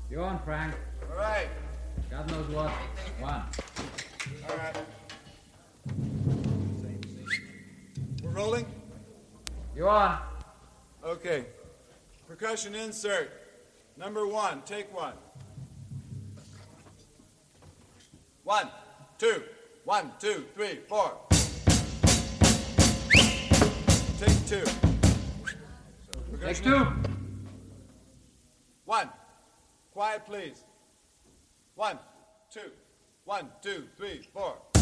You on, Frank? All right. God knows what. One. All right. We're rolling? You on? Okay. Percussion insert. Number 1, take 1. 1, 2, 1, 2, 3, 4. Take 2. Take 2. 1. Quiet, please. 1, 2, 1, 2, 3, 4.